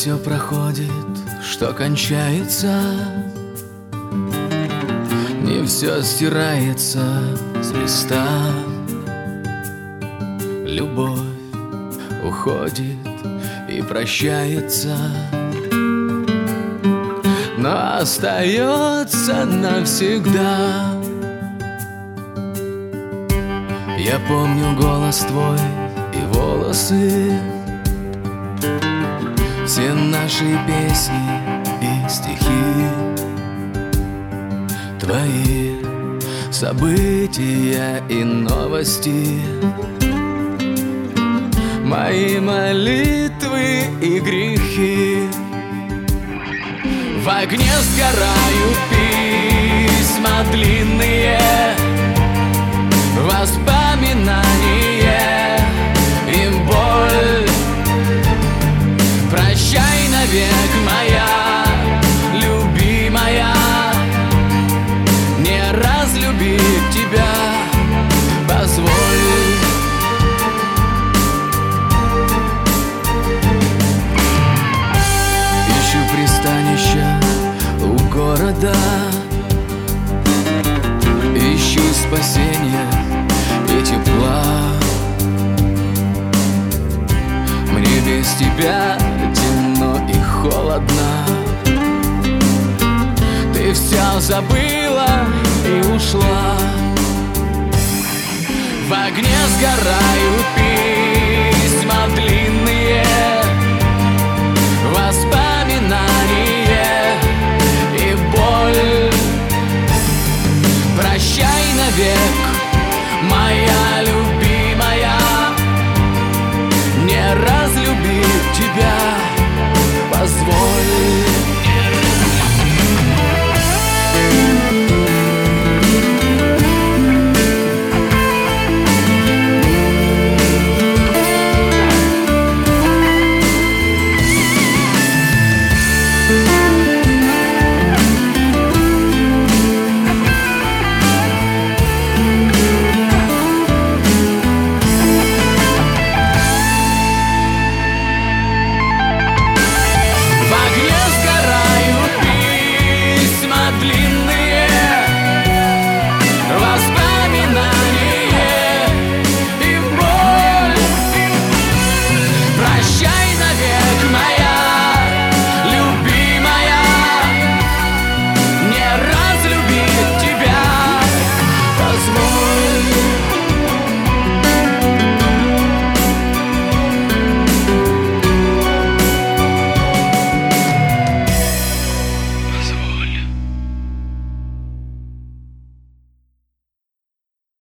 все проходит, что кончается, не все стирается с листа. Любовь уходит и прощается, но остается навсегда. Я помню голос твой и волосы, все наши песни и стихи, твои события и новости, мои молитвы и грехи. В огне сгорают письма длинные, воспоминания и боль. Прощай навек, моя любимая, не разлюбить тебя позволь. Ищу пристанища у города, ищу спасения и тепла. Мне без тебя темно и холодно. Ты все забыла и ушла. В огне сгорают